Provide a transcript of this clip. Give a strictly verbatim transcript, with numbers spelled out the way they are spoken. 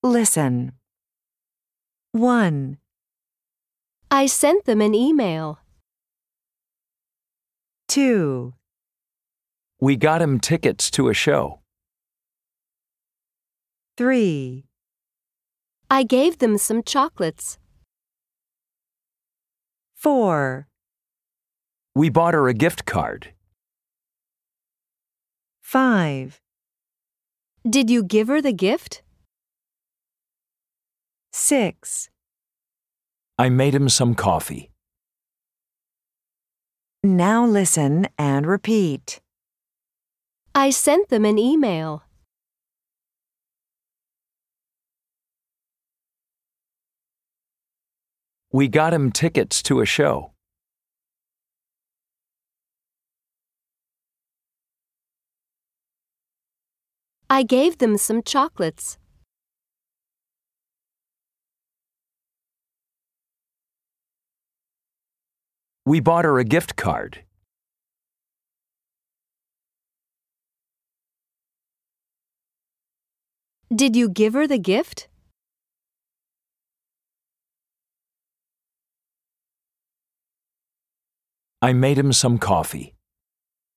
Listen. one, I sent them an email. two, We got him tickets to a show. three, I gave them some chocolates. four, We bought her a gift card. five, Did you give her the gift? six. I made him some coffee. Now listen and repeat. I sent them an email. We got him tickets to a show. I gave them some chocolates. We bought her a gift card. Did you give her the gift? I made him some coffee.